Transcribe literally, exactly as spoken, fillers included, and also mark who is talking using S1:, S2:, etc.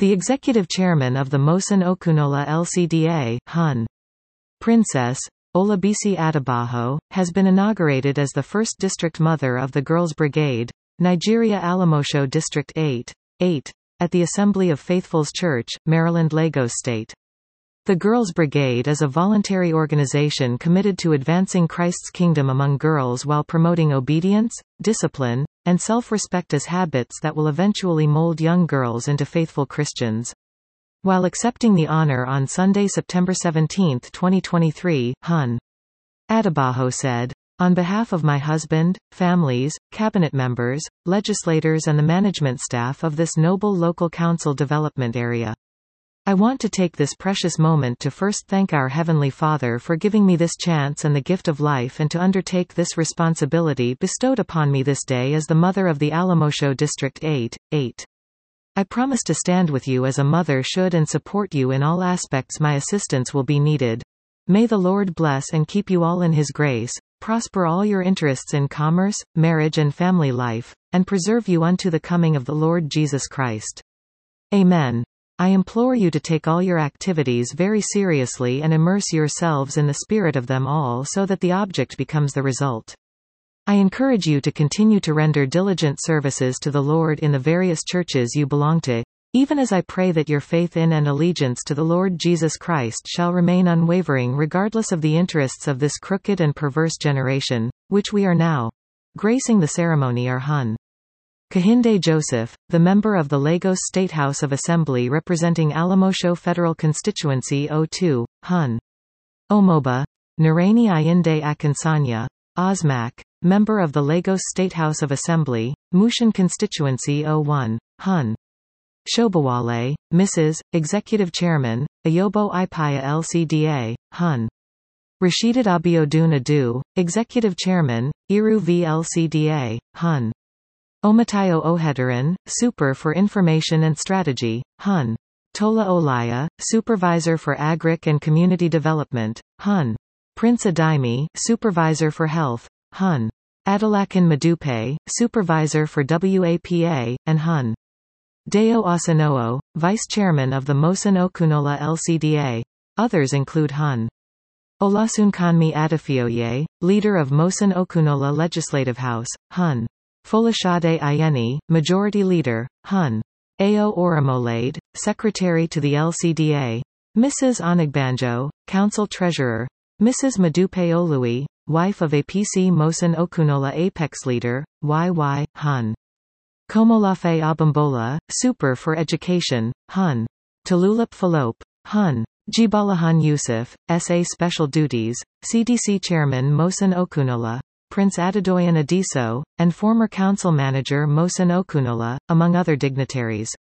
S1: The executive chairman of the Mosun Okunola L C D A, Hun. Princess Olabisi Adebayo, has been inaugurated as the first district mother of the Girls Brigade, Nigeria Alamosho District eight, eight, at the Assembly of Faithfuls Church, Maryland Lagos State. The Girls Brigade is a voluntary organization committed to advancing Christ's kingdom among girls while promoting obedience, discipline, and self-respect as habits that will eventually mold young girls into faithful Christians. While accepting the honor on Sunday, September seventeenth, twenty twenty-three, Hun. Adebayo said, "On behalf of my husband, families, cabinet members, legislators and the management staff of this noble local council development area, I want to take this precious moment to first thank our Heavenly Father for giving me this chance and the gift of life and to undertake this responsibility bestowed upon me this day as the mother of the Alamosho District eight, eight. I promise to stand with you as a mother should and support you in all aspects my assistance will be needed. May the Lord bless and keep you all in His grace, prosper all your interests in commerce, marriage and family life, and preserve you unto the coming of the Lord Jesus Christ. Amen. I implore you to take all your activities very seriously and immerse yourselves in the spirit of them all so that the object becomes the result. I encourage you to continue to render diligent services to the Lord in the various churches you belong to, even as I pray that your faith in and allegiance to the Lord Jesus Christ shall remain unwavering regardless of the interests of this crooked and perverse generation, which we are now. Gracing the ceremony are Hun. Kehinde Joseph, the member of the Lagos State House of Assembly representing Alamosho Federal Constituency zero two, Hun. Omoba. Narani Ayinde Akinsanya, Osmac, member of the Lagos State House of Assembly, Mushin Constituency zero one, Hun. Shobawale, Missus Executive Chairman, Ayobo Ipaya L C D A, Hun. Rasheedat Abiodun Adu, Executive Chairman, Iru V L C D A, Hun. Omatayo Ohederan, Super for Information and Strategy, Hun. Tola Olaya, Supervisor for Agric and Community Development, Hun. Prince Adaimi, Supervisor for Health, Hun. Adelakin Madupe, Supervisor for W A P A, and Hun. Deo Asanoo, Vice Chairman of the Mosun Okunola L C D A. Others include Hun. Olasunkanmi Adefioye, Leader of Mosun Okunola Legislative House, Hun. Folashade Ayeni, Majority Leader, Hun. Ao Oramolade, Secretary to the L C D A. Missus Onigbanjo, Council Treasurer. Missus Madupe Olui, wife of A P C Mosun Okunola Apex Leader, Y Y, Hun. Komolafe Abambola, Super for Education, Hun. Talulap Falop, Hun. Jibalahan Yusuf, S A Special Duties, C D C Chairman Mosun Okunola, Prince Adedoyin Adiso, and former Council Manager Mosun Okunola, among other dignitaries.